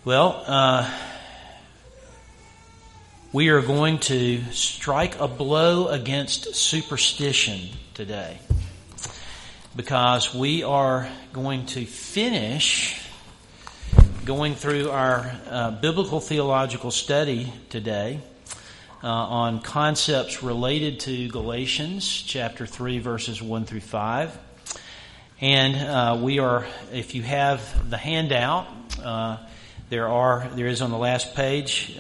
Well, we are going to strike a blow against superstition today because we are going to finish going through our biblical theological study today on concepts related to Galatians chapter 3 verses 1 through 5. And we are, if you have the handout, there is on the last page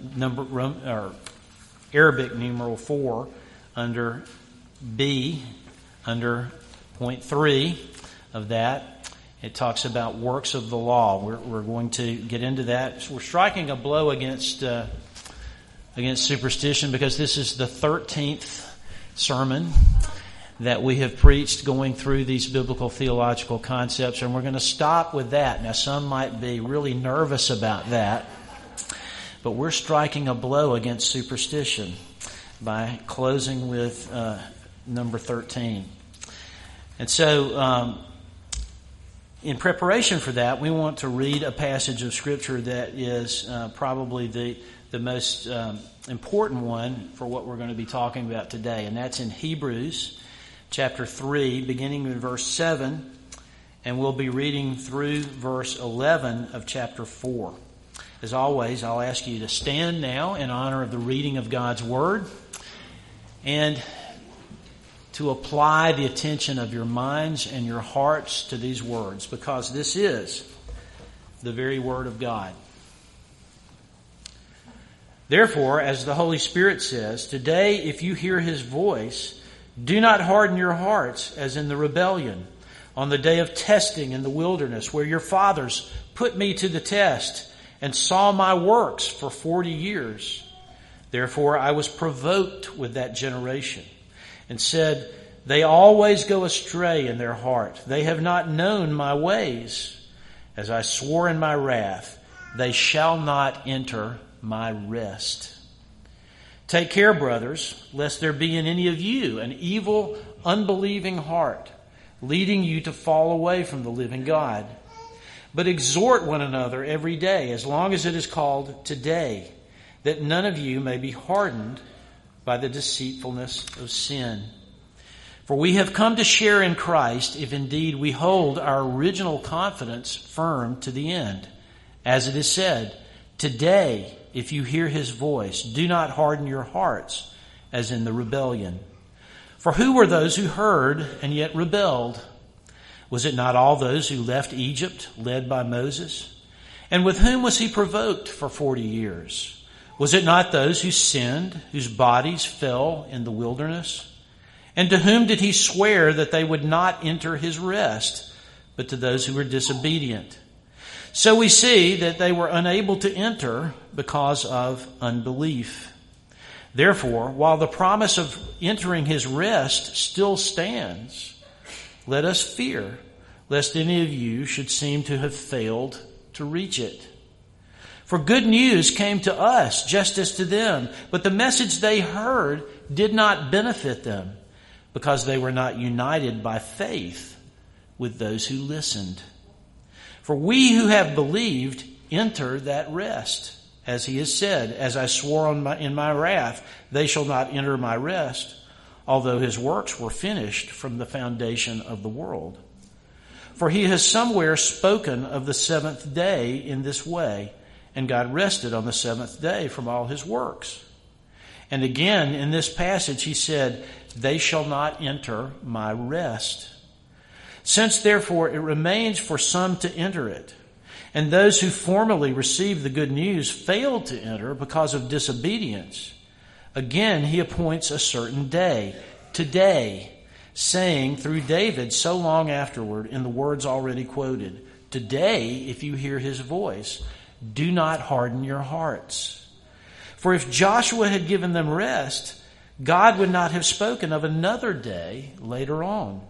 Arabic numeral 4 under B, under point 3 of that. It talks about works of the law. We're going to get into that. So we're striking a blow against superstition because this is the 13th sermon that we have preached going through these biblical theological concepts, and we're going to stop with that. Now, some might be really nervous about that, but we're striking a blow against superstition by closing with number 13. And so, in preparation for that, we want to read a passage of Scripture that is probably the most important one for what we're going to be talking about today, and that's in Hebrews chapter 3, beginning in verse 7, and we'll be reading through verse 11 of chapter 4. As always, I'll ask you to stand now in honor of the reading of God's Word and to apply the attention of your minds and your hearts to these words, because this is the very Word of God. Therefore, as the Holy Spirit says, today if you hear His voice, do not harden your hearts as in the rebellion on the day of testing in the wilderness, where your fathers put me to the test and saw my works for 40 years. Therefore I was provoked with that generation and said, they always go astray in their heart. They have not known my ways. As I swore in my wrath, they shall not enter my rest. Take care, brothers, lest there be in any of you an evil, unbelieving heart, leading you to fall away from the living God. But exhort one another every day, as long as it is called today, that none of you may be hardened by the deceitfulness of sin. For we have come to share in Christ, if indeed we hold our original confidence firm to the end. As it is said, today, if you hear His voice, do not harden your hearts as in the rebellion. For who were those who heard and yet rebelled? Was it not all those who left Egypt, led by Moses? And with whom was he provoked for 40 years? Was it not those who sinned, whose bodies fell in the wilderness? And to whom did he swear that they would not enter his rest, but to those who were disobedient? So we see that they were unable to enter because of unbelief. Therefore, while the promise of entering His rest still stands, let us fear, lest any of you should seem to have failed to reach it. For good news came to us just as to them, but the message they heard did not benefit them, because they were not united by faith with those who listened. For we who have believed enter that rest, as He has said, as I swore in my wrath, they shall not enter my rest, although His works were finished from the foundation of the world. For He has somewhere spoken of the seventh day in this way, and God rested on the seventh day from all His works. And again, in this passage, He said, they shall not enter my rest. Since therefore it remains for some to enter it, and those who formerly received the good news failed to enter because of disobedience, again He appoints a certain day, today, saying through David so long afterward in the words already quoted, today, if you hear His voice, do not harden your hearts. For if Joshua had given them rest, God would not have spoken of another day later on.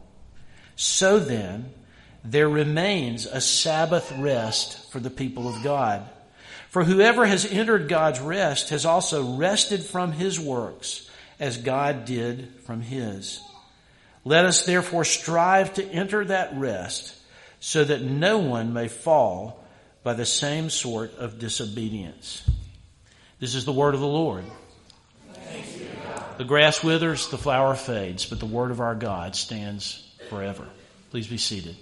So then, there remains a Sabbath rest for the people of God. For whoever has entered God's rest has also rested from his works, as God did from His. Let us therefore strive to enter that rest, so that no one may fall by the same sort of disobedience. This is the word of the Lord. Thanks be to God. The grass withers, the flower fades, but the word of our God stands forever. Please be seated.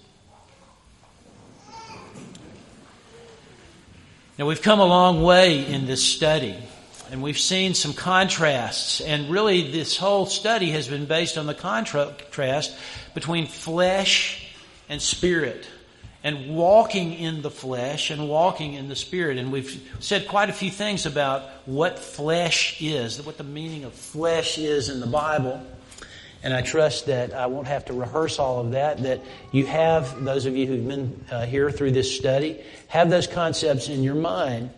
Now, we've come a long way in this study, and we've seen some contrasts, and really this whole study has been based on the contrast between flesh and spirit, and walking in the flesh and walking in the spirit. And we've said quite a few things about what flesh is, what the meaning of flesh is in the Bible. And I trust that I won't have to rehearse all of that you have, those of you who've been here through this study, have those concepts in your mind.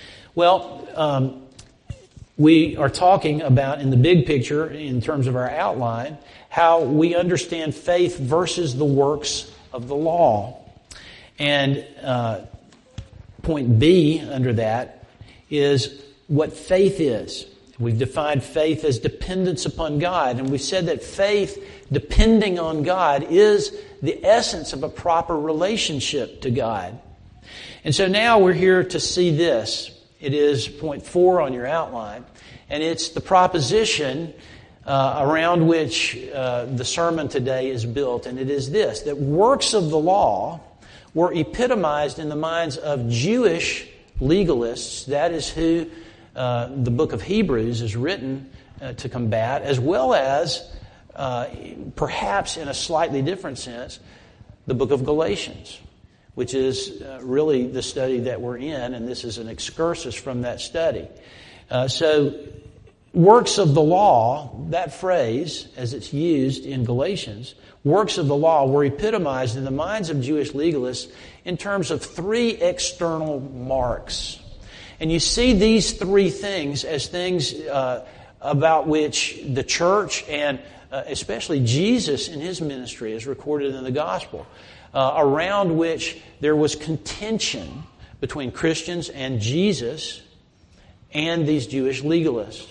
Well, we are talking about, in the big picture, in terms of our outline, how we understand faith versus the works of the law. And point B under that is what faith is. We've defined faith as dependence upon God, and we said that faith depending on God is the essence of a proper relationship to God. And so now we're here to see this. It is point 4 on your outline, and it's the proposition around which the sermon today is built, and it is this, that works of the law were epitomized in the minds of Jewish legalists. That is who the book of Hebrews is written to combat, as well as, perhaps in a slightly different sense, the book of Galatians, which is really the study that we're in, and this is an excursus from that study. So, works of the law, that phrase, as it's used in Galatians, works of the law were epitomized in the minds of Jewish legalists in terms of 3 external marks. And you see these 3 things as things about which the church and especially Jesus in his ministry, as recorded in the gospel, around which there was contention between Christians and Jesus and these Jewish legalists.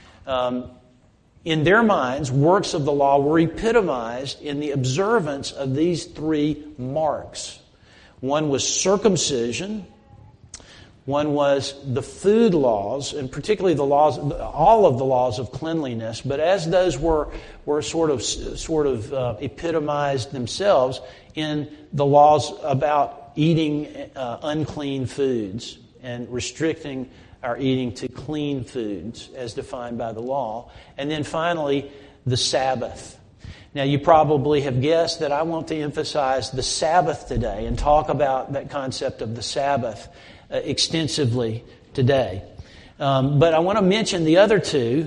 In their minds, works of the law were epitomized in the observance of these 3 marks. One was circumcision. One was the food laws, and particularly the laws, all of the laws of cleanliness. But as those were sort of epitomized themselves in the laws about eating unclean foods and restricting our eating to clean foods as defined by the law. And then finally, the Sabbath. Now, you probably have guessed that I want to emphasize the Sabbath today and talk about that concept of the Sabbath extensively today. But I want to mention the other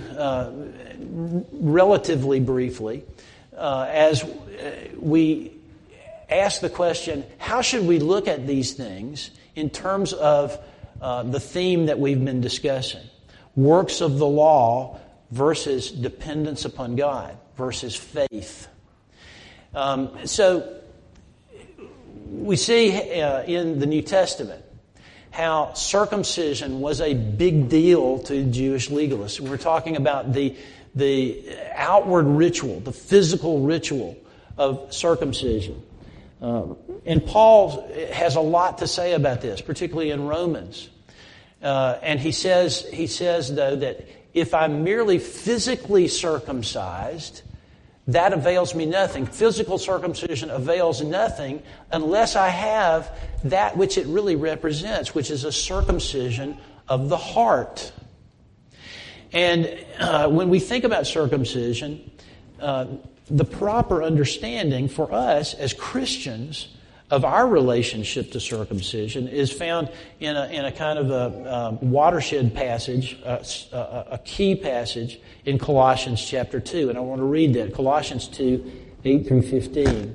2 relatively briefly as we ask the question, how should we look at these things in terms of the theme that we've been discussing? Works of the law versus dependence upon God versus faith. So we see in the New Testament how circumcision was a big deal to Jewish legalists. We're talking about the outward ritual, the physical ritual of circumcision. And Paul has a lot to say about this, particularly in Romans. And he says though that if I'm merely physically circumcised, that avails me nothing. Physical circumcision avails nothing unless I have that which it really represents, which is a circumcision of the heart. And when we think about circumcision, the proper understanding for us as Christians of our relationship to circumcision is found in a kind of a watershed passage, a key passage in Colossians chapter 2. And I want to read that. Colossians 2, 8 through 15.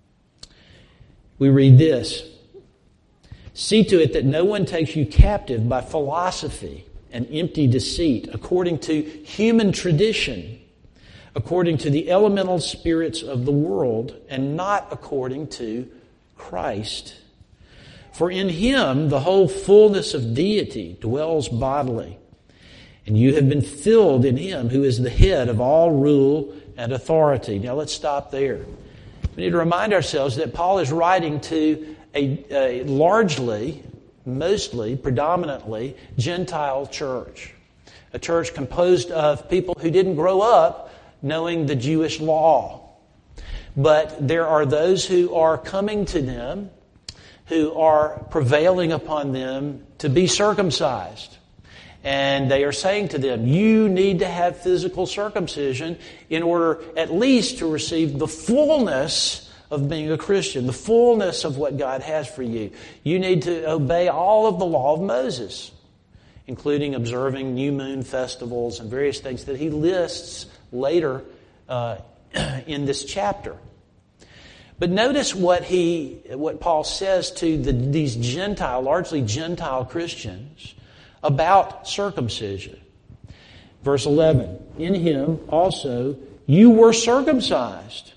We read this. See to it that no one takes you captive by philosophy and empty deceit, according to human tradition, according to the elemental spirits of the world, and not according to Christ. For in Him the whole fullness of deity dwells bodily, and you have been filled in Him who is the head of all rule and authority. Now let's stop there. We need to remind ourselves that Paul is writing to a largely mostly, predominantly, Gentile church. A church composed of people who didn't grow up knowing the Jewish law. But there are those who are coming to them, who are prevailing upon them to be circumcised. And they are saying to them, you need to have physical circumcision in order at least to receive the fullness of being a Christian, the fullness of what God has for you. You need to obey all of the law of Moses, including observing new moon festivals and various things that he lists later in this chapter. But notice what Paul says to these largely Gentile Christians about circumcision. Verse 11, in him also you were circumcised.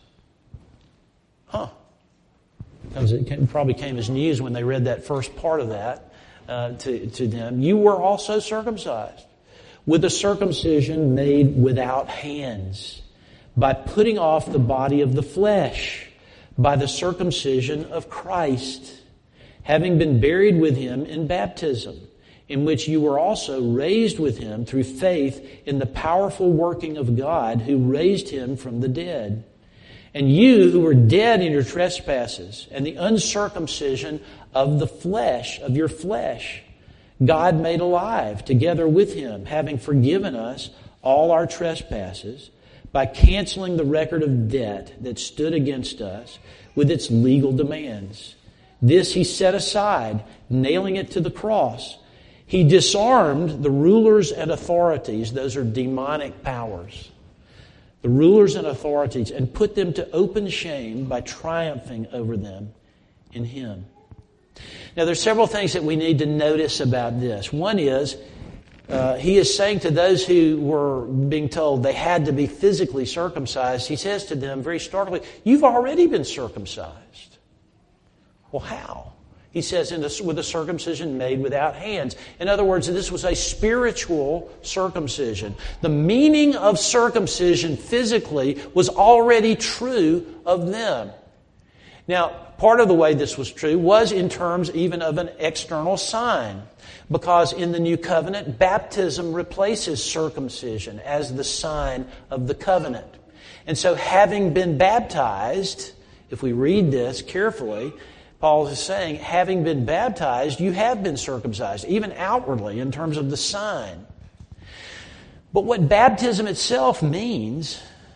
Because it probably came as news when they read that first part of that to them. You were also circumcised with a circumcision made without hands, by putting off the body of the flesh, by the circumcision of Christ, having been buried with him in baptism, in which you were also raised with him through faith in the powerful working of God who raised him from the dead. And you who were dead in your trespasses and the uncircumcision of the flesh, of your flesh, God made alive together with him, having forgiven us all our trespasses by canceling the record of debt that stood against us with its legal demands. This he set aside, nailing it to the cross. He disarmed the rulers and authorities, those are demonic powers, the rulers and authorities, and put them to open shame by triumphing over them in him. Now there's several things that we need to notice about this. One is, he is saying to those who were being told they had to be physically circumcised, he says to them very starkly, you've already been circumcised. Well, how? He says, with a circumcision made without hands. In other words, this was a spiritual circumcision. The meaning of circumcision physically was already true of them. Now, part of the way this was true was in terms even of an external sign. Because in the New Covenant, baptism replaces circumcision as the sign of the covenant. And so having been baptized, if we read this carefully, Paul is saying, having been baptized, you have been circumcised, even outwardly in terms of the sign. But what baptism itself means,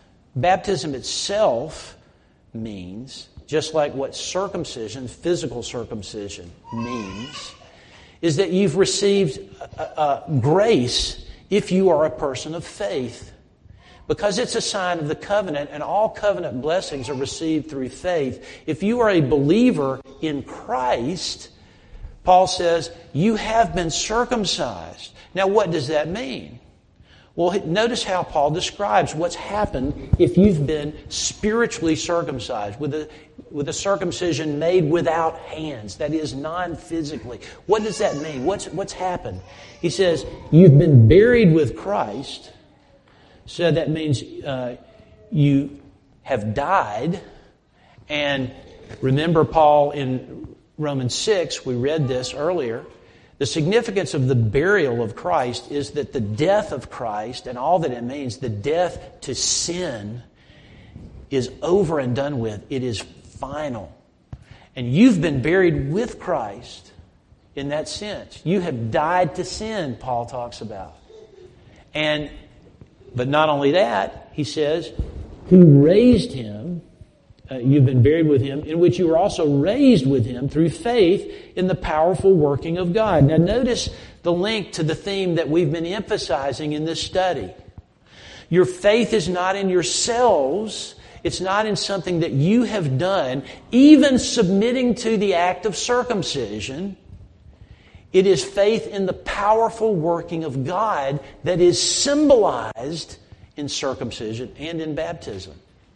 just like what circumcision, physical circumcision means, is that you've received grace if you are a person of faith. Because it's a sign of the covenant, and all covenant blessings are received through faith. If you are a believer in Christ, Paul says, you have been circumcised. Now, what does that mean? Well, notice how Paul describes what's happened if you've been spiritually circumcised, with a circumcision made without hands, that is, non-physically. What does that mean? What's happened? He says, you've been buried with Christ. So that means you have died. And remember Paul in Romans 6, we read this earlier. The significance of the burial of Christ is that the death of Christ and all that it means, the death to sin, is over and done with. It is final. And you've been buried with Christ in that sense. You have died to sin, Paul talks about. But not only that, he says, who raised him, you've been buried with him, in which you were also raised with him through faith in the powerful working of God. Now notice the link to the theme that we've been emphasizing in this study. Your faith is not in yourselves. It's not in something that you have done, even submitting to the act of circumcision. It is faith in the powerful working of God that is symbolized in circumcision and in baptism.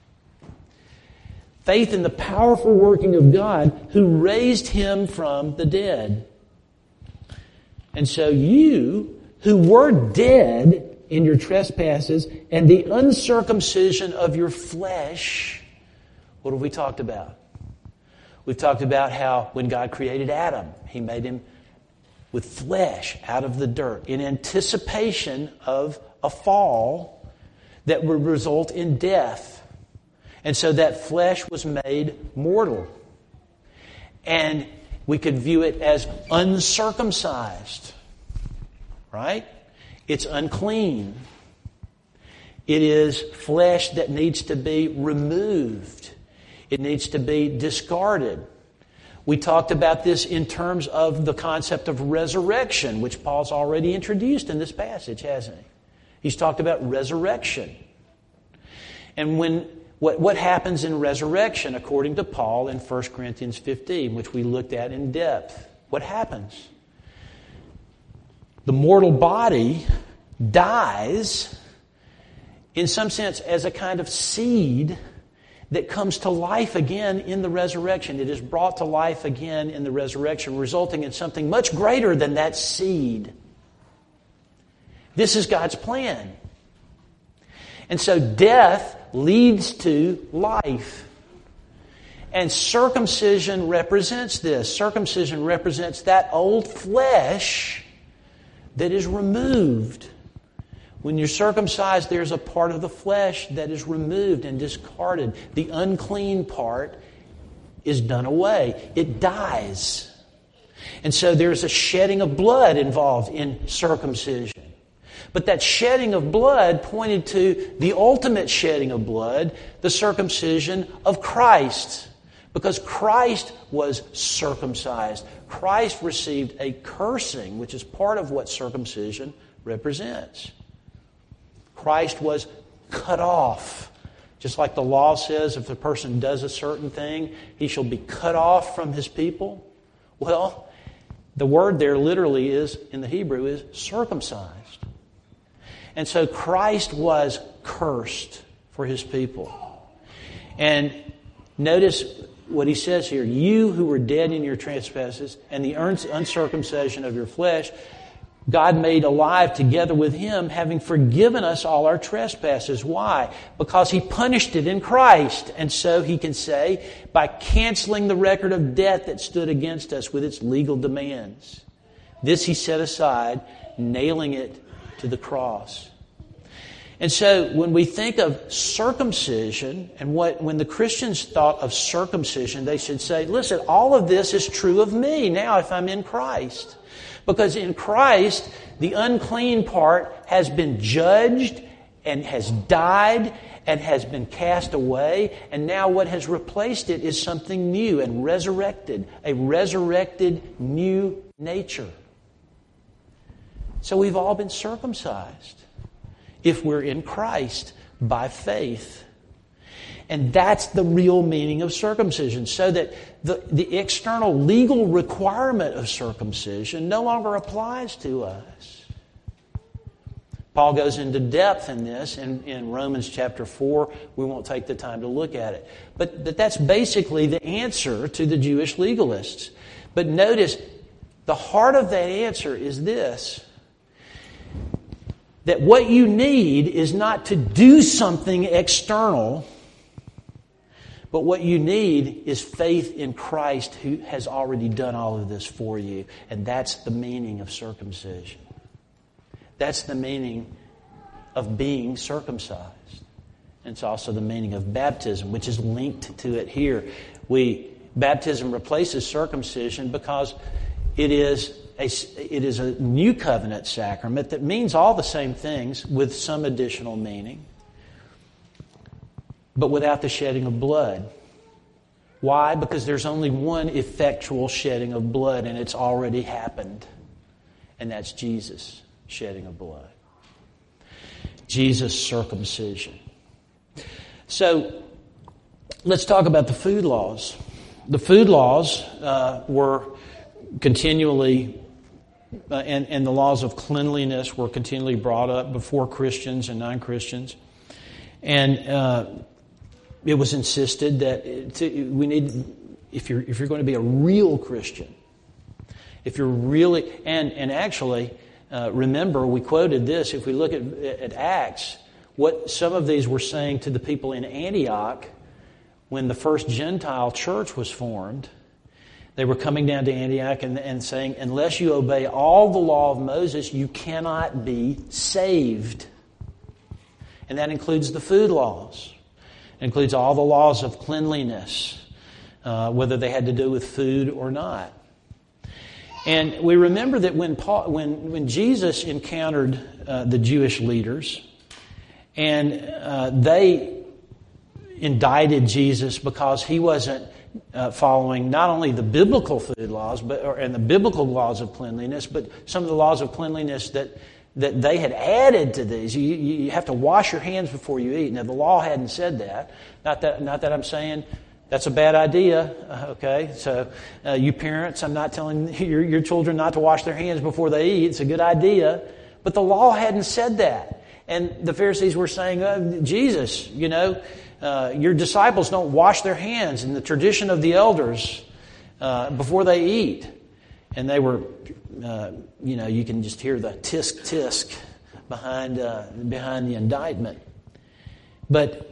Faith in the powerful working of God who raised him from the dead. And so you, who were dead in your trespasses and the uncircumcision of your flesh, what have we talked about? We've talked about how when God created Adam, he made him with flesh out of the dirt in anticipation of a fall that would result in death. And so that flesh was made mortal. And we could view it as uncircumcised. Right? It's unclean. It is flesh that needs to be removed. It needs to be discarded. We talked about this in terms of the concept of resurrection, which Paul's already introduced in this passage, hasn't he? He's talked about resurrection. And what happens in resurrection, according to Paul in 1 Corinthians 15, which we looked at in depth? What happens? The mortal body dies, in some sense, as a kind of seed that comes to life again in the resurrection. It is brought to life again in the resurrection, resulting in something much greater than that seed. This is God's plan. And so death leads to life. And circumcision represents this. Circumcision represents that old flesh that is removed. When you're circumcised, there's a part of the flesh that is removed and discarded. The unclean part is done away. It dies. And so there's a shedding of blood involved in circumcision. But that shedding of blood pointed to the ultimate shedding of blood, the circumcision of Christ. Because Christ was circumcised. Christ received a cursing, which is part of what circumcision represents. Christ was cut off. Just like the law says, if the person does a certain thing, he shall be cut off from his people. Well, the word there literally is, in the Hebrew, is circumcised. And so Christ was cursed for his people. And notice what he says here. You who were dead in your trespasses and the uncircumcision of your flesh, God made alive together with him, having forgiven us all our trespasses. Why? Because he punished it in Christ. And so he can say, by canceling the record of debt that stood against us with its legal demands. This he set aside, nailing it to the cross. And so when we think of circumcision, and when the Christians thought of circumcision, they should say, listen, all of this is true of me now if I'm in Christ. Because in Christ, the unclean part has been judged and has died and has been cast away. And now what has replaced it is something new and resurrected. A resurrected new nature. So we've all been circumcised if we're in Christ by faith. And that's the real meaning of circumcision. So that the external legal requirement of circumcision no longer applies to us. Paul goes into depth in this in Romans chapter 4. We won't take the time to look at it. But that's basically the answer to the Jewish legalists. But notice, the heart of that answer is this. That what you need is not to do something external, but what you need is faith in Christ who has already done all of this for you. And that's the meaning of circumcision. That's the meaning of being circumcised. And it's also the meaning of baptism, which is linked to it here. Baptism replaces circumcision because it is a new covenant sacrament that means all the same things with some additional meaning, but without the shedding of blood. Why? Because there's only one effectual shedding of blood, and it's already happened. And that's Jesus shedding of blood. Jesus' circumcision. So, let's talk about the food laws. The food laws were continually, and the laws of cleanliness were continually brought up before Christians and non-Christians. And it was insisted that we need, if you're going to be a real Christian, if you're really, and actually, remember we quoted this. If we look at Acts, what some of these were saying to the people in Antioch when the first Gentile church was formed, They were coming down to Antioch and saying, unless you obey all the law of Moses, you cannot be saved. And that includes the food laws. It includes all the laws of cleanliness, whether they had to do with food or not. And we remember that when Jesus encountered the Jewish leaders, and they indicted Jesus because he wasn't following not only the biblical food laws and the biblical laws of cleanliness, but some of the laws of cleanliness that they had added to these. You have to wash your hands before you eat. Now, the law hadn't said that. Not that I'm saying that's a bad idea, okay? So, you parents, I'm not telling your children not to wash their hands before they eat. It's a good idea. But the law hadn't said that. And the Pharisees were saying, Jesus, your disciples don't wash their hands in the tradition of the elders before they eat. And they were, you can just hear the tisk tisk behind the indictment. But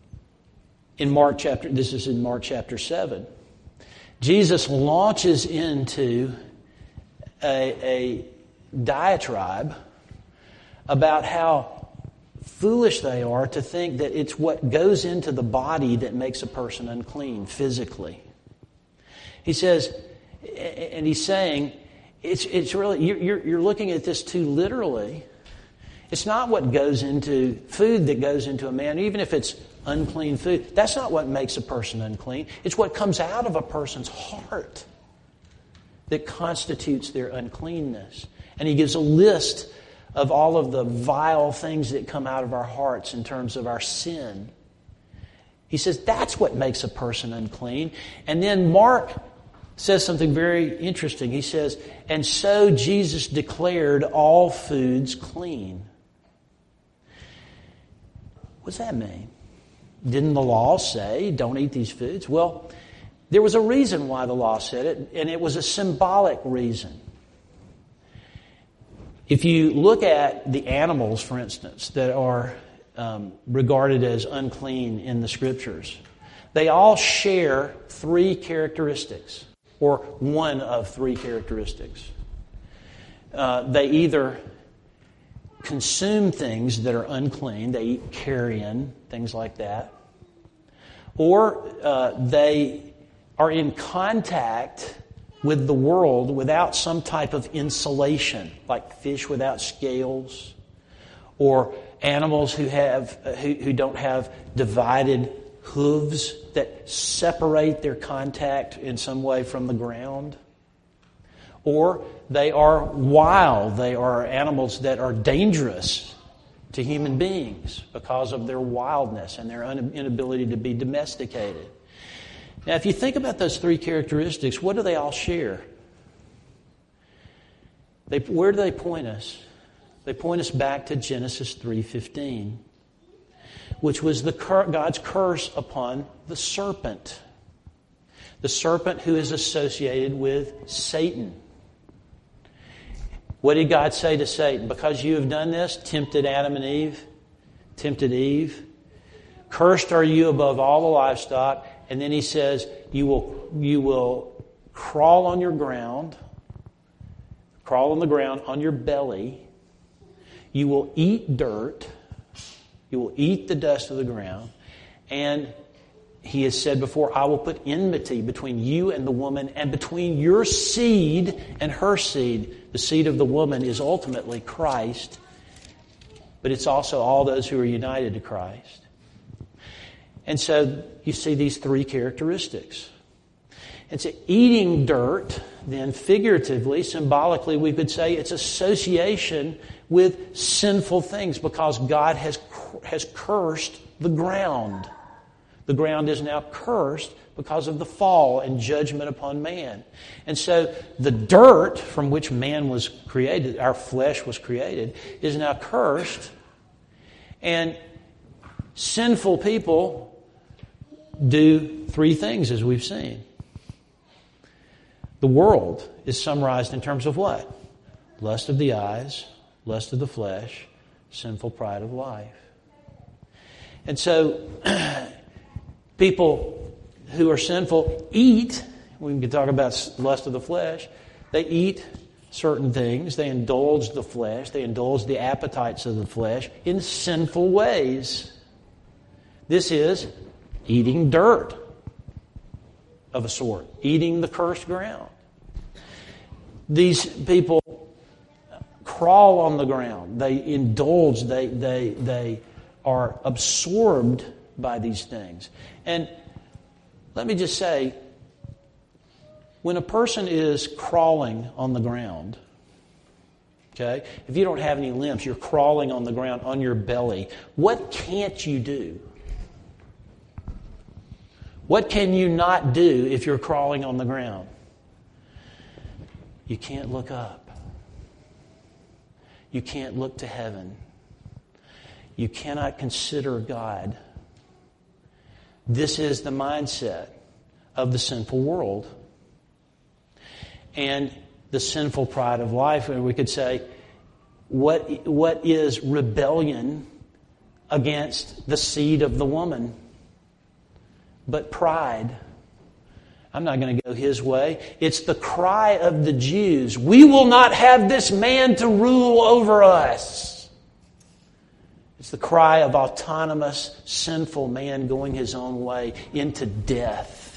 this is in Mark chapter 7, Jesus launches into a diatribe about how foolish they are to think that it's what goes into the body that makes a person unclean physically. He says, and he's saying, it's really, you're looking at this too literally. It's not what goes into food that goes into a man, even if it's unclean food. That's not what makes a person unclean. It's what comes out of a person's heart that constitutes their uncleanness. And he gives a list of all of the vile things that come out of our hearts in terms of our sin. He says that's what makes a person unclean. And then Mark says something very interesting. He says, and so Jesus declared all foods clean. What does that mean? Didn't the law say, don't eat these foods? Well, there was a reason why the law said it, and it was a symbolic reason. If you look at the animals, for instance, that are regarded as unclean in the Scriptures, they all share three characteristics, or one of three characteristics. They either consume things that are unclean, they eat carrion, things like that, or they are in contact with the world without some type of insulation, like fish without scales, or animals who don't have divided hooves that separate their contact in some way from the ground. Or they are wild. They are animals that are dangerous to human beings because of their wildness and their inability to be domesticated. Now, if you think about those three characteristics, what do they all share? Where do they point us? They point us back to Genesis 3:15, which was God's curse upon the serpent who is associated with Satan. What did God say to Satan? Because you have done this, tempted Eve, cursed are you above all the livestock. And then he says, you will crawl on the ground on your belly. You will eat dirt. You will eat the dust of the ground. And he has said before, I will put enmity between you and the woman and between your seed and her seed. The seed of the woman is ultimately Christ, but it's also all those who are united to Christ. And so you see these three characteristics. And so eating dirt, then figuratively, symbolically, we could say it's association with sinful things because God has cursed the ground. The ground is now cursed because of the fall and judgment upon man. And so the dirt from which man was created, our flesh was created, is now cursed. And sinful people do three things, as we've seen. The world is summarized in terms of what? Lust of the eyes, lust of the flesh, sinful pride of life. And so people who are sinful eat We can talk about lust of the flesh. They eat certain things. They indulge the flesh. They indulge the appetites of the flesh in sinful ways. This is eating dirt of a sort, eating the cursed ground. These people crawl on the ground. They indulge. They are absorbed by these things. And let me just say, when a person is crawling on the ground, okay, if you don't have any limbs, you're crawling on the ground on your belly, what can't you do? What can you not do if you're crawling on the ground? You can't look up. You can't look to heaven. You cannot consider God. This is the mindset of the sinful world and the sinful pride of life. And we could say, what is rebellion against the seed of the woman? But pride. I'm not going to go his way. It's the cry of the Jews. We will not have this man to rule over us. It's the cry of autonomous, sinful man going his own way into death.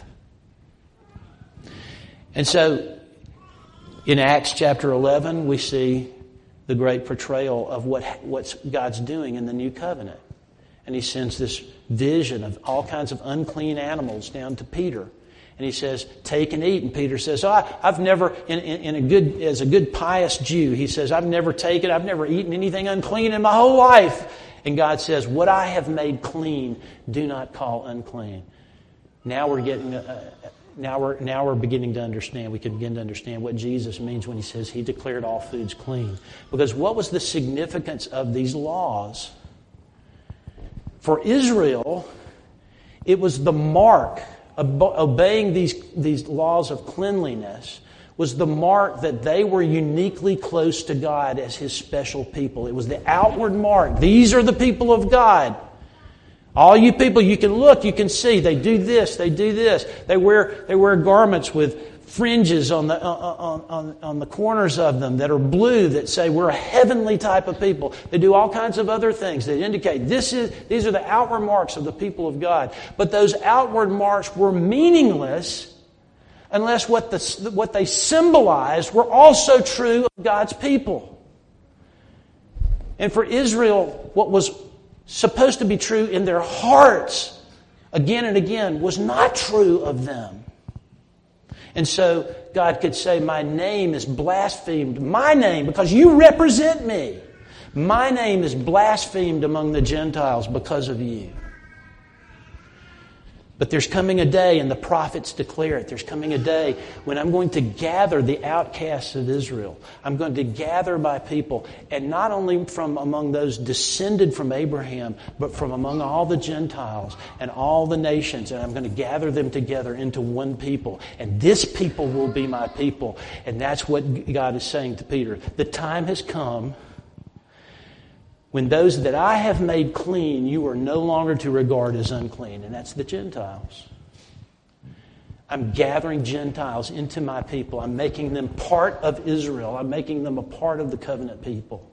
And so, in Acts chapter 11, we see the great portrayal of what God's doing in the new covenant. And he sends this vision of all kinds of unclean animals down to Peter. And he says, take and eat. And Peter says, I've never, as a good pious Jew, he says, I've never eaten anything unclean in my whole life. And God says, what I have made clean, do not call unclean. Now we're beginning to understand. We can begin to understand what Jesus means when he says he declared all foods clean. Because what was the significance of these laws? For Israel, it was the mark. Obeying these laws of cleanliness was the mark that they were uniquely close to God as His special people. It was the outward mark. These are the people of God. All you people, you can look, you can see. They do this, they do this. They wear garments with fringes on the corners of them that are blue that say we're a heavenly type of people. They do all kinds of other things that indicate these are the outward marks of the people of God. But those outward marks were meaningless unless what they symbolized were also true of God's people. And for Israel, what was supposed to be true in their hearts again and again was not true of them. And so God could say, my name is blasphemed. My name, because you represent me. My name is blasphemed among the Gentiles because of you. But there's coming a day, and the prophets declare it, there's coming a day when I'm going to gather the outcasts of Israel. I'm going to gather my people, and not only from among those descended from Abraham, but from among all the Gentiles and all the nations, and I'm going to gather them together into one people. And this people will be my people. And that's what God is saying to Peter. The time has come when those that I have made clean, you are no longer to regard as unclean. And that's the Gentiles. I'm gathering Gentiles into my people. I'm making them part of Israel. I'm making them a part of the covenant people.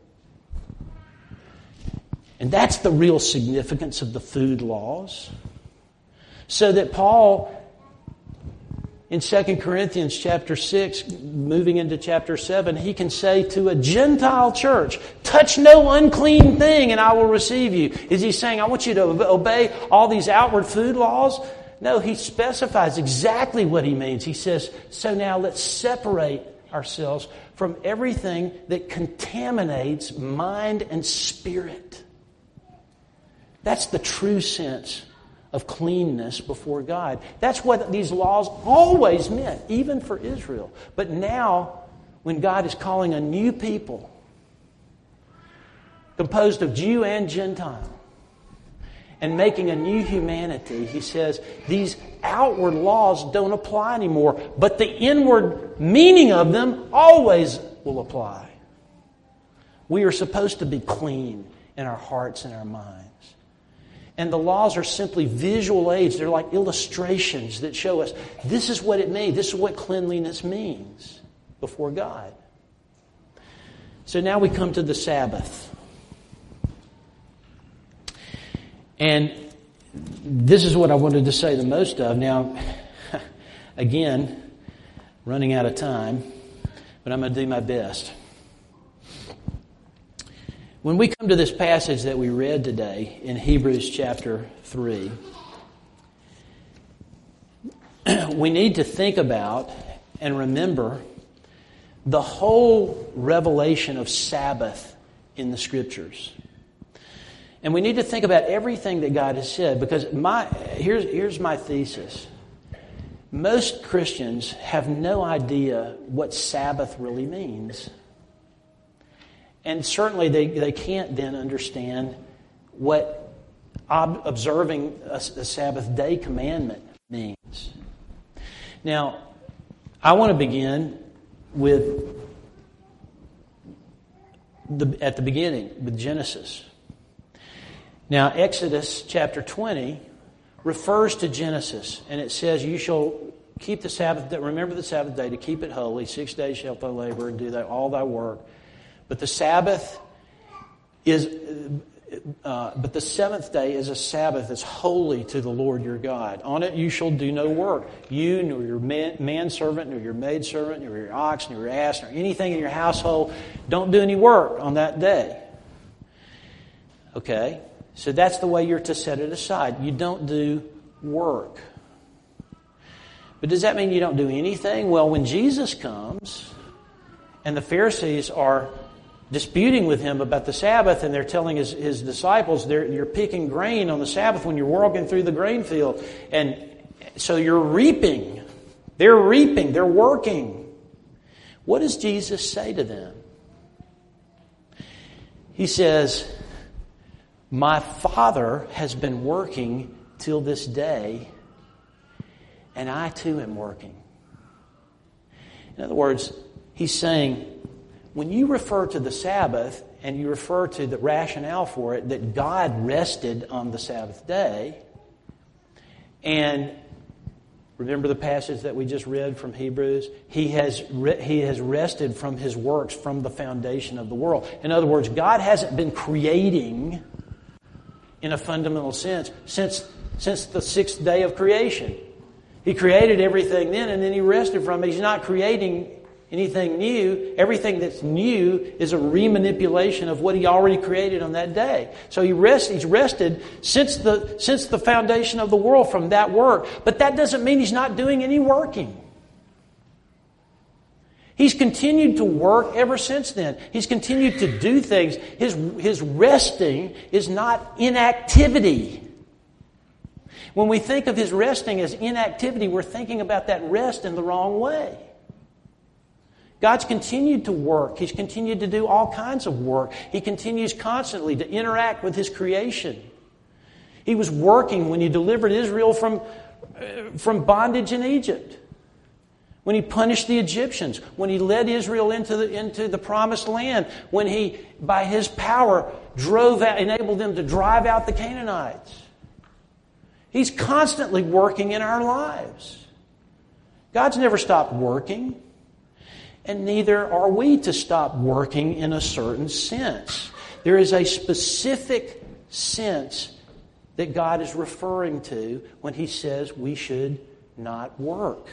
And that's the real significance of the food laws. So that Paul, in 2 Corinthians chapter 6, moving into chapter 7, he can say to a Gentile church, touch no unclean thing and I will receive you. Is he saying, I want you to obey all these outward food laws? No, he specifies exactly what he means. He says, so now let's separate ourselves from everything that contaminates mind and spirit. That's the true sense of cleanness before God. That's what these laws always meant, even for Israel. But now, when God is calling a new people, composed of Jew and Gentile, and making a new humanity, He says, these outward laws don't apply anymore, but the inward meaning of them always will apply. We are supposed to be clean in our hearts and our minds. And the laws are simply visual aids. They're like illustrations that show us this is what it means. This is what cleanliness means before God. So now we come to the Sabbath. And this is what I wanted to say the most of. Now, again, running out of time, but I'm going to do my best. When we come to this passage that we read today in Hebrews chapter 3, we need to think about and remember the whole revelation of Sabbath in the Scriptures. And we need to think about everything that God has said, because here's my thesis. Most Christians have no idea what Sabbath really means. And certainly they can't then understand what observing a Sabbath day commandment means. Now, I want to begin at the beginning, with Genesis. Now, Exodus chapter 20 refers to Genesis, and it says, "You shall keep the Sabbath day, remember the Sabbath day to keep it holy. 6 days shalt thou labor and do all thy work. But the seventh day is a Sabbath that's holy to the Lord your God. On it you shall do no work. You, nor your manservant, nor your maidservant, nor your ox, nor your ass, nor anything in your household. Don't do any work on that day." Okay? So that's the way you're to set it aside. You don't do work. But does that mean you don't do anything? Well, when Jesus comes and the Pharisees are disputing with him about the Sabbath, and they're telling his disciples, you're picking grain on the Sabbath when you're walking through the grain field. And so you're reaping. They're reaping. They're working. What does Jesus say to them? He says, "My Father has been working till this day, and I too am working." In other words, he's saying, when you refer to the Sabbath and you refer to the rationale for it, that God rested on the Sabbath day, and remember the passage that we just read from Hebrews? He has rested from His works from the foundation of the world. In other words, God hasn't been creating in a fundamental sense since the sixth day of creation. He created everything then, and then He rested from it. He's not creating anything new. Everything that's new is a remanipulation of what He already created on that day. So He's rested since the foundation of the world from that work. But that doesn't mean He's not doing any working. He's continued to work ever since then. He's continued to do things. His resting is not inactivity. When we think of His resting as inactivity, we're thinking about that rest in the wrong way. God's continued to work. He's continued to do all kinds of work. He continues constantly to interact with His creation. He was working when He delivered Israel from bondage in Egypt, when He punished the Egyptians, when He led Israel into the promised land, when He, by His power, enabled them to drive out the Canaanites. He's constantly working in our lives. God's never stopped working. And neither are we to stop working in a certain sense. There is a specific sense that God is referring to when He says we should not work.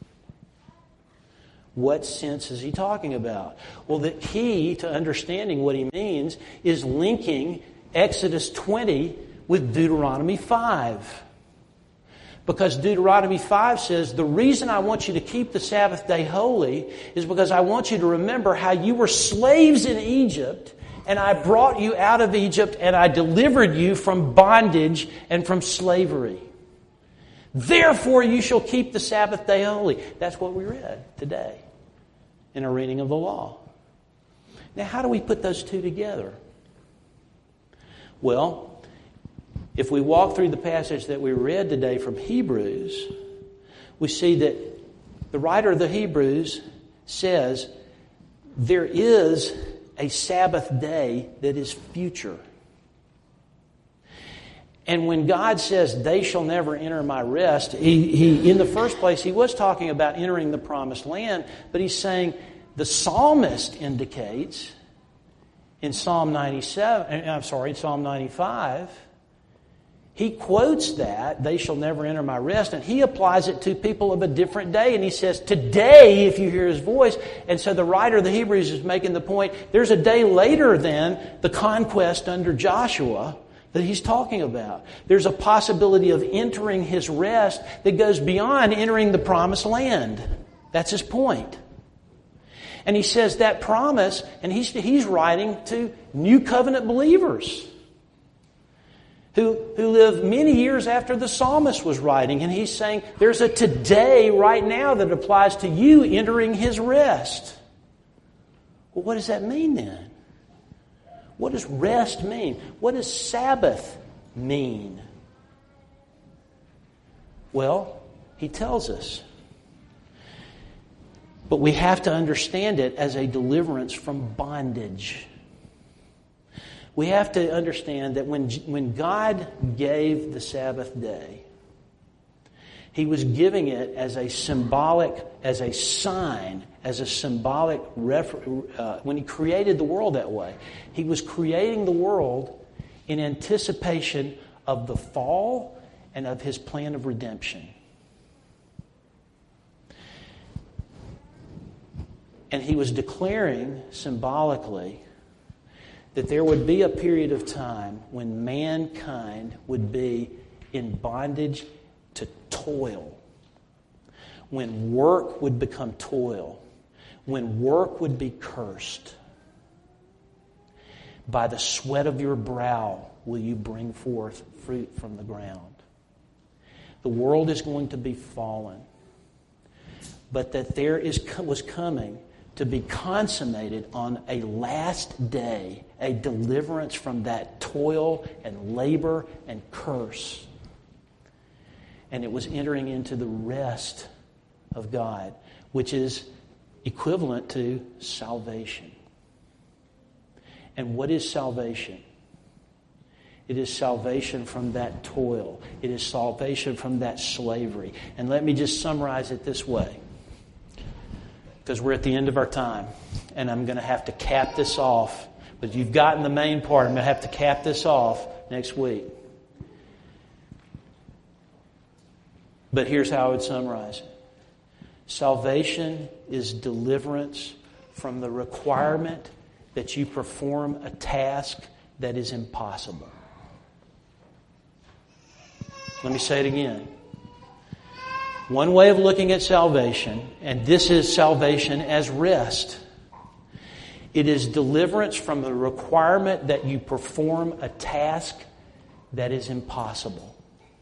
What sense is He talking about? Well, the key to understanding what He means is linking Exodus 20 with Deuteronomy 5. Because Deuteronomy 5 says, the reason I want you to keep the Sabbath day holy is because I want you to remember how you were slaves in Egypt, and I brought you out of Egypt, and I delivered you from bondage and from slavery. Therefore you shall keep the Sabbath day holy. That's what we read today in our reading of the law. Now, how do we put those two together? Well, if we walk through the passage that we read today from Hebrews, we see that the writer of the Hebrews says there is a Sabbath day that is future. And when God says, they shall never enter my rest, he in the first place, he was talking about entering the promised land, but he's saying the psalmist indicates in Psalm 95, he quotes that, they shall never enter my rest, and he applies it to people of a different day. And he says, today, if you hear his voice. And so the writer of the Hebrews is making the point, there's a day later than the conquest under Joshua that he's talking about. There's a possibility of entering his rest that goes beyond entering the promised land. That's his point. And he says that promise, and he's writing to new covenant believers who live many years after the psalmist was writing. And he's saying there's a today right now that applies to you entering his rest. Well, what does that mean then? What does rest mean? What does Sabbath mean? Well, he tells us. But we have to understand it as a deliverance from bondage. We have to understand that when God gave the Sabbath day, He was giving it as a symbolic, as a sign, as a symbolic when He created the world that way. He was creating the world in anticipation of the fall and of His plan of redemption. And He was declaring symbolically that there would be a period of time when mankind would be in bondage to toil. When work would become toil. When work would be cursed. By the sweat of your brow will you bring forth fruit from the ground. The world is going to be fallen. But that there was coming to be consummated on a last day, a deliverance from that toil and labor and curse. And it was entering into the rest of God, which is equivalent to salvation. And what is salvation? It is salvation from that toil. It is salvation from that slavery. And let me just summarize it this way, because we're at the end of our time, and I'm going to have to cap this off. But you've gotten the main part. I'm going to have to cap this off next week. But here's how I would summarize it. Salvation is deliverance from the requirement that you perform a task that is impossible. Let me say it again. One way of looking at salvation, and this is salvation as rest. It is deliverance from the requirement that you perform a task that is impossible.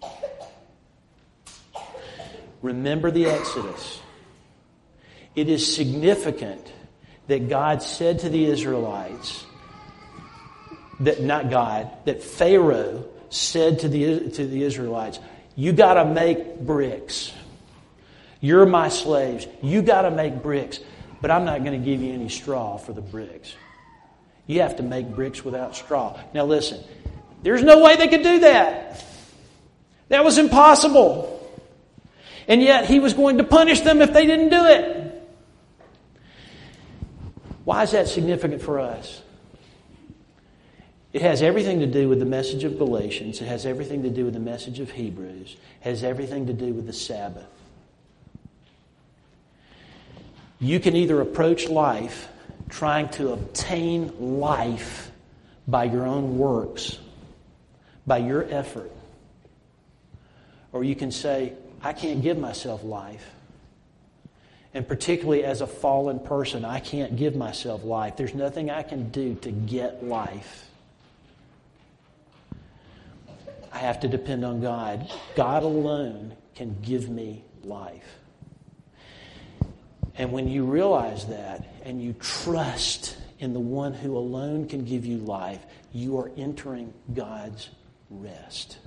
Remember the Exodus. It is significant that God said to the Israelites, that Pharaoh said to the Israelites, you got to make bricks. You're my slaves. You got to make bricks. But I'm not going to give you any straw for the bricks. You have to make bricks without straw. Now listen, there's no way they could do that. That was impossible. And yet He was going to punish them if they didn't do it. Why is that significant for us? It has everything to do with the message of Galatians. It has everything to do with the message of Hebrews. It has everything to do with the Sabbath. You can either approach life trying to obtain life by your own works, by your effort. Or you can say, I can't give myself life. And particularly as a fallen person, I can't give myself life. There's nothing I can do to get life. I have to depend on God. God alone can give me life. And when you realize that and you trust in the one who alone can give you life, you are entering God's rest.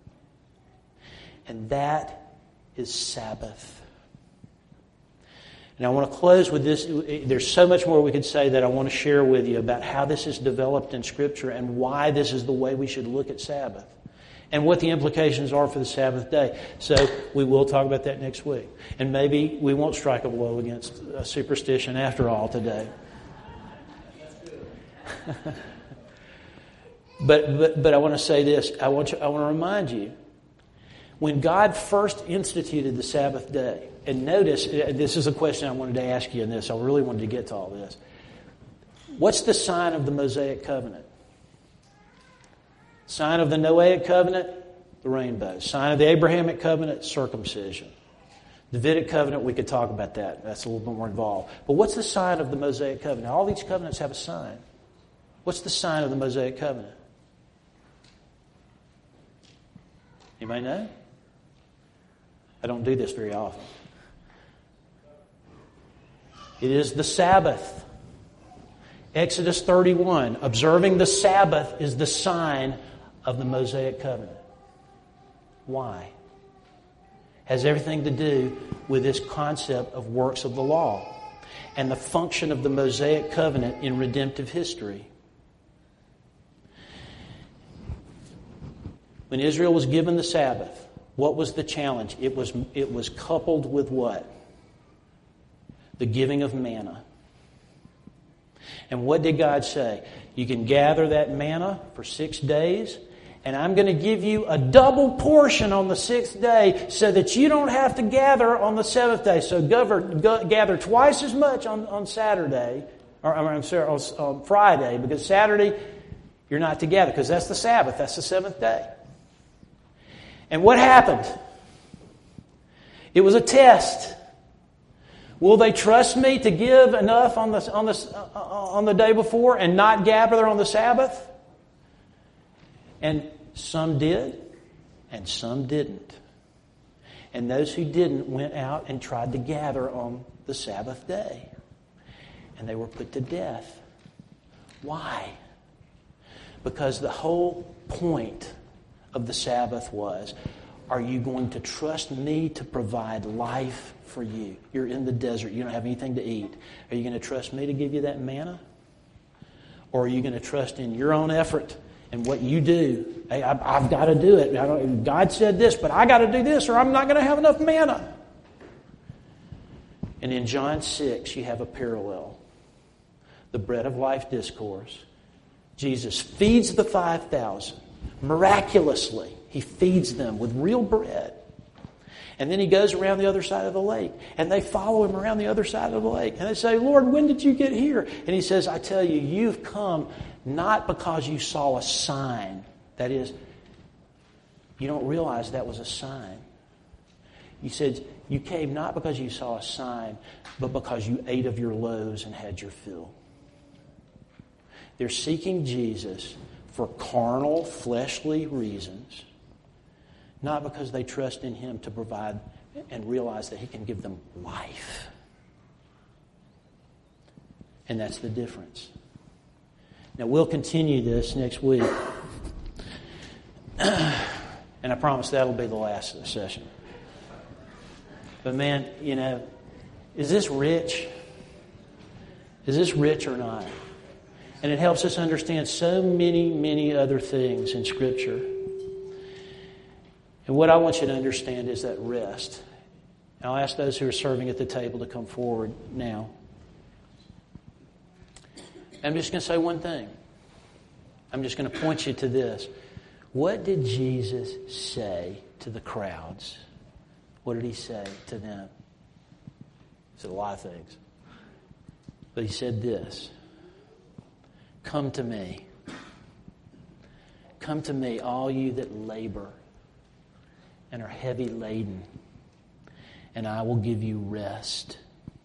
And that is Sabbath. And I want to close with this. There's so much more we could say that I want to share with you about how this is developed in Scripture and why this is the way we should look at Sabbath. and what the implications are for the Sabbath day. So we will talk about that next week. And maybe we won't strike a blow against superstition after all today. But I want to say this. I want to remind you, when God first instituted the Sabbath day, and notice, this is a question I wanted to ask you in this. I really wanted to get to all this. What's the sign of the Mosaic covenant? Sign of the Noahic covenant, the rainbow. Sign of the Abrahamic covenant, circumcision. Davidic covenant, we could talk about that. That's a little bit more involved. But what's the sign of the Mosaic covenant? All these covenants have a sign. What's the sign of the Mosaic covenant? Anybody know? I don't do this very often. It is the Sabbath. Exodus 31, observing the Sabbath is the sign of the Mosaic covenant. Why? Has everything to do with this concept of works of the law and the function of the Mosaic covenant in redemptive history. When Israel was given the Sabbath, what was the challenge? It was coupled with what? The giving of manna. And what did God say? You can gather that manna for 6 days, and I'm going to give you a double portion on the 6th day so that you don't have to gather on the 7th day. So gather twice as much on Saturday, on Friday, because Saturday you're not to gather, because that's the Sabbath, that's the 7th day. And what happened? It was a test. Will they trust me to give enough on the day before and not gather on the Sabbath? And some did, and some didn't. And those who didn't went out and tried to gather on the Sabbath day. And they were put to death. Why? Because the whole point of the Sabbath was, are you going to trust me to provide life for you? You're in the desert. You don't have anything to eat. Are you going to trust me to give you that manna? Or are you going to trust in your own effort and what you do? Hey, I've got to do it. God said this, but I got to do this or I'm not going to have enough manna. And in John 6, you have a parallel. The bread of life discourse. Jesus feeds the 5,000. Miraculously, he feeds them with real bread. And then he goes around the other side of the lake. And they follow him around the other side of the lake. And they say, Lord, when did you get here? And he says, I tell you, you've come not because you saw a sign. That is, you don't realize that was a sign. He said, you came not because you saw a sign, but because you ate of your loaves and had your fill. They're seeking Jesus for carnal, fleshly reasons, not because they trust in him to provide and realize that he can give them life. And that's the difference. Now, we'll continue this next week. And I promise that'll be the last session. But man, is this rich? Is this rich or not? And it helps us understand so many, many other things in Scripture. And what I want you to understand is that rest. And I'll ask those who are serving at the table to come forward now. I'm just going to say one thing. I'm just going to point you to this. What did Jesus say to the crowds? What did he say to them? He said a lot of things. But he said this. Come to me. Come to me, all you that labor and are heavy laden, and I will give you rest.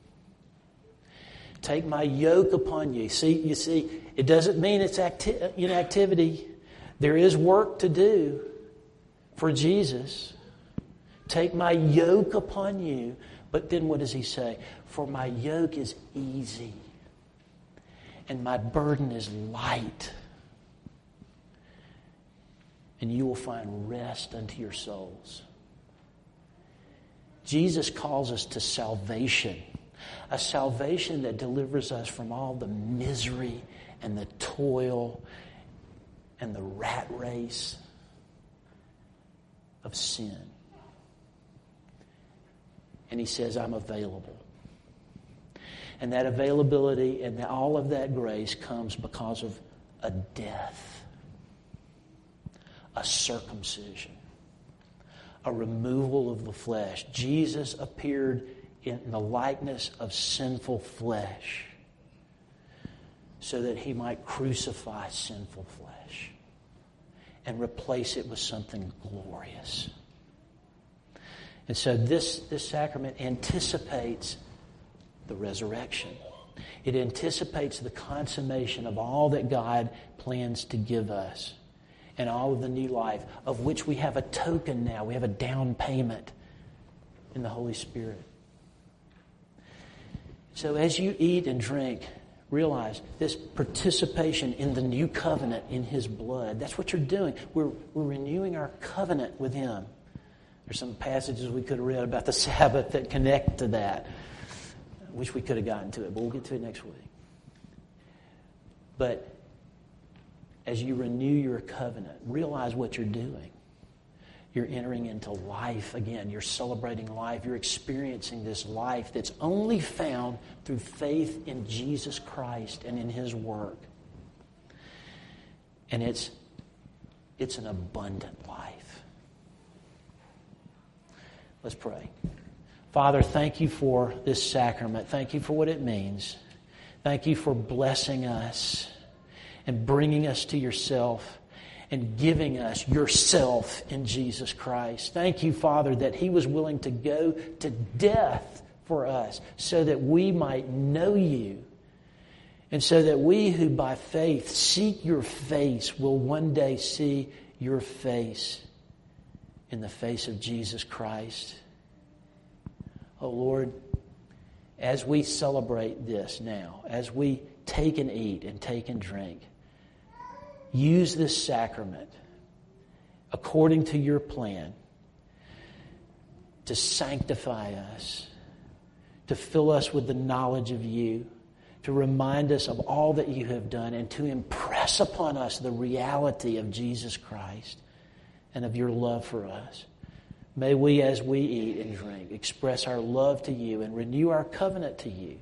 Take my yoke upon you. You see, it doesn't mean it's inactivity. There is work to do for Jesus. Take my yoke upon you. But then what does he say? For my yoke is easy and my burden is light. And you will find rest unto your souls. Jesus calls us to salvation. A salvation that delivers us from all the misery and the toil and the rat race of sin. And he says, I'm available. And that availability and all of that grace comes because of a death, a circumcision, a removal of the flesh. Jesus appeared in the likeness of sinful flesh so that he might crucify sinful flesh and replace it with something glorious. And so this sacrament anticipates the resurrection. It anticipates the consummation of all that God plans to give us and all of the new life, of which we have a token now. We have a down payment in the Holy Spirit. So as you eat and drink, realize this participation in the new covenant in His blood. That's what you're doing. We're renewing our covenant with Him. There's some passages we could have read about the Sabbath that connect to that. I wish we could have gotten to it, but we'll get to it next week. But as you renew your covenant, realize what you're doing. You're entering into life again. You're celebrating life. You're experiencing this life that's only found through faith in Jesus Christ and in His work. And it's an abundant life. Let's pray. Father, thank you for this sacrament. Thank you for what it means. Thank you for blessing us and bringing us to yourself and giving us yourself in Jesus Christ. Thank you, Father, that He was willing to go to death for us so that we might know you and so that we who by faith seek your face will one day see your face in the face of Jesus Christ. Oh Lord, as we celebrate this now, as we take and eat and take and drink, use this sacrament according to your plan to sanctify us, to fill us with the knowledge of you, to remind us of all that you have done, and to impress upon us the reality of Jesus Christ and of your love for us. May we, as we eat and drink, express our love to you and renew our covenant to you.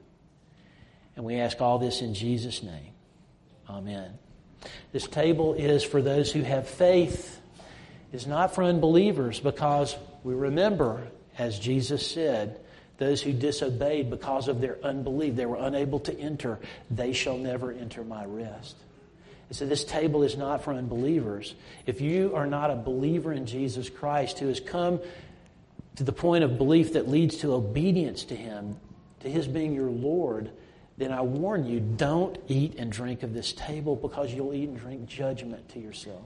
And we ask all this in Jesus' name. Amen. This table is for those who have faith. It's not for unbelievers, because we remember, as Jesus said, those who disobeyed because of their unbelief, they were unable to enter. They shall never enter my rest. And so this table is not for unbelievers. If you are not a believer in Jesus Christ who has come to the point of belief that leads to obedience to Him, to His being your Lord, then I warn you, don't eat and drink of this table, because you'll eat and drink judgment to yourself.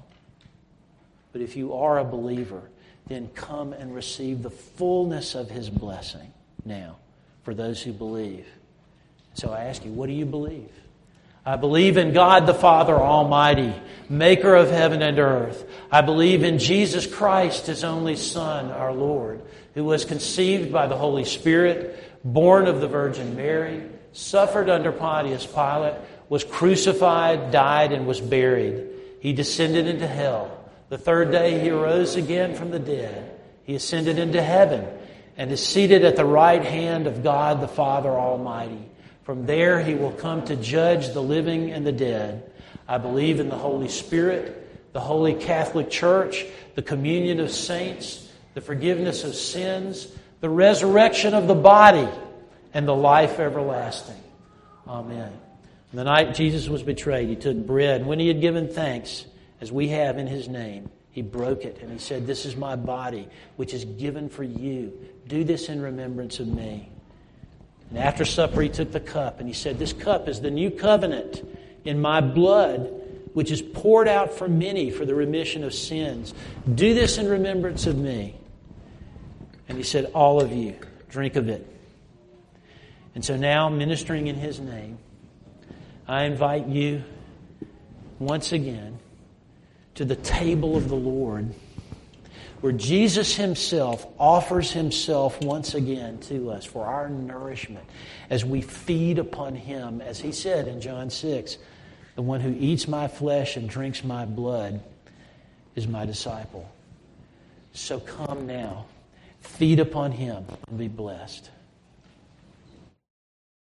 But if you are a believer, then come and receive the fullness of His blessing now for those who believe. So I ask you, what do you believe? I believe in God the Father Almighty, maker of heaven and earth. I believe in Jesus Christ, His only Son, our Lord, who was conceived by the Holy Spirit, born of the Virgin Mary, suffered under Pontius Pilate, was crucified, died, and was buried. He descended into hell. The third day He arose again from the dead. He ascended into heaven and is seated at the right hand of God the Father Almighty. From there He will come to judge the living and the dead. I believe in the Holy Spirit, the Holy Catholic Church, the communion of saints, the forgiveness of sins, the resurrection of the body, and the life everlasting. Amen. The night Jesus was betrayed, He took bread, and when He had given thanks, as we have in His name, He broke it, and He said, "This is my body, which is given for you. Do this in remembrance of me." And after supper He took the cup, and He said, "This cup is the new covenant in my blood, which is poured out for many for the remission of sins. Do this in remembrance of me." And He said, "All of you, drink of it." And so now, ministering in His name, I invite you once again to the table of the Lord, where Jesus Himself offers Himself once again to us for our nourishment as we feed upon Him. As He said in John 6, "The one who eats my flesh and drinks my blood is my disciple." So come now, feed upon Him, and be blessed.